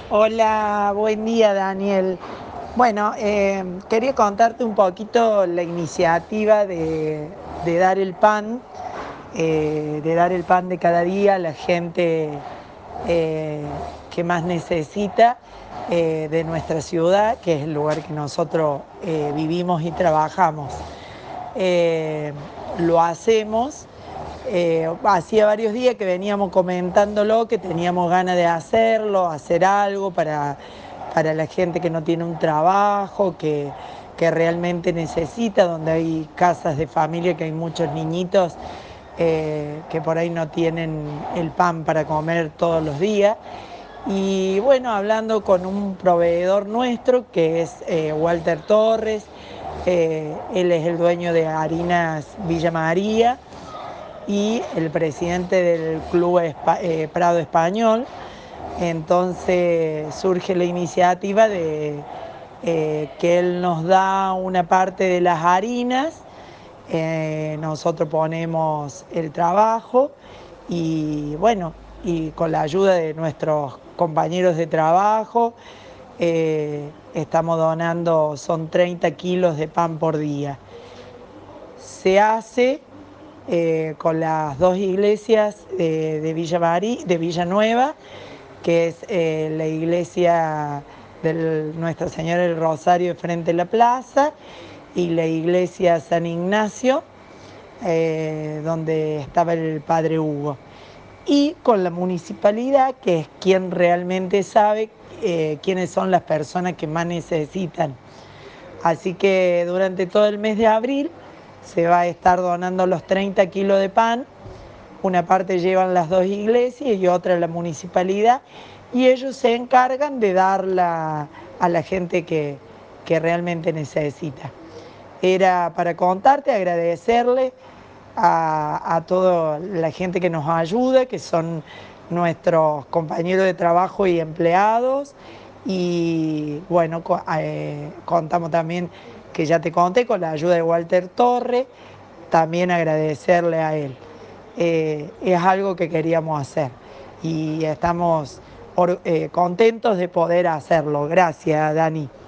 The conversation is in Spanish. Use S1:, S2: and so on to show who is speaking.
S1: Hola, buen día Daniel. Bueno, quería contarte un poquito la iniciativa de dar el pan, de dar el pan de cada día a la gente eh, que más necesita de nuestra ciudad, que es el lugar que nosotros vivimos y trabajamos. Eh, lo hacemos. Hacía varios días que veníamos comentándolo, que teníamos ganas de hacerlo, hacer algo para la gente que no tiene un trabajo, que realmente necesita, donde hay casas de familia, que hay muchos niñitos que por ahí no tienen el pan para comer todos los días. Y bueno, hablando con un proveedor nuestro que es Walter Torres, él es el dueño de Harinas Villa María y el presidente del Club Prado Español. Entonces surge la iniciativa de que él nos da una parte de las harinas, nosotros ponemos el trabajo y bueno, y con la ayuda de nuestros compañeros de trabajo estamos donando, son 30 kilos de pan por día. Se hace con las dos iglesias de Villanueva, que es la iglesia de Nuestra Señora del Rosario de frente a la plaza, y la iglesia San Ignacio, donde estaba el padre Hugo. Y con la municipalidad, que es quien realmente sabe quiénes son las personas que más necesitan. Así que durante todo el mes de abril se va a estar donando los 30 kilos de pan. Una parte llevan las dos iglesias y otra la municipalidad. Y ellos se encargan de darla a la gente que realmente necesita. Era para contarte, agradecerle a toda la gente que nos ayuda, que son nuestros compañeros de trabajo y empleados. Y bueno, contamos también, que ya te conté, con la ayuda de Walter Torre, también agradecerle a él. Es algo que queríamos hacer y estamos contentos de poder hacerlo. Gracias, Dani.